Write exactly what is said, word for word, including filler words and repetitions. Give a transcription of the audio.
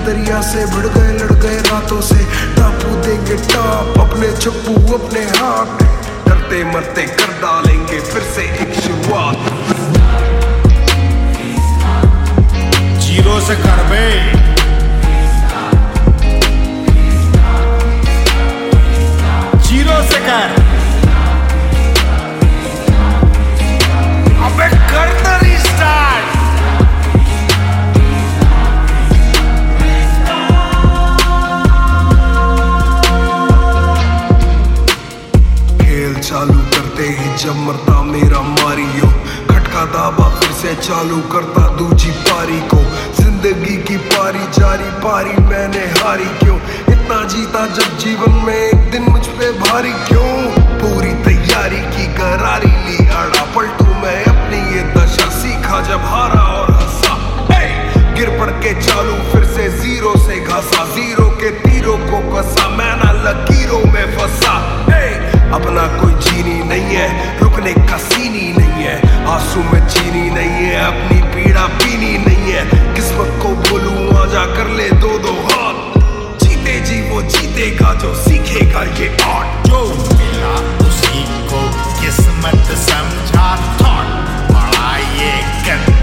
दरिया से भिड़ गए लड़ गए रातों से। टापू देंगे टाप अपने चप्पू अपने हाथ, डरते मरते कर डालेंगे फिर से एक शुरुआत। जीरो से कर बे, जीरो से कर, अबे कर दे रिस्टार्ट। खेल चालू करते ही जब मरता मेरा मारियो, खटका दाबा फिर से चालू करता दूजी पारी को। जिंदगी की पारी जारी पारी मैंने हारी क्यों, इतना जीता जब जीवन में एक दिन मुझ पे भारी क्यों। पूरी तैयारी की करारी ली आड़ा पलटू मैं अपनी ये दशा, सीखा जब हारा और हंसा। गिर पड़ के चालू फिर से जीरो से घासा, जीरो के तीरों को कसा मैं ना लकीरों में फंसा। अपना कोई जीनी नहीं है, रुकने का सीनी नहीं है, आंसू में चीनी नहीं है, अपनी पीड़ा पीनी नहीं है। किस्मत को बोलूं आजा कर ले दो दो हाथ, जीते जी वो जीतेगा जो सीखेगा ये आर्ट। जो मिला उसी को किस्मत समझा, थॉट बड़ा ये कर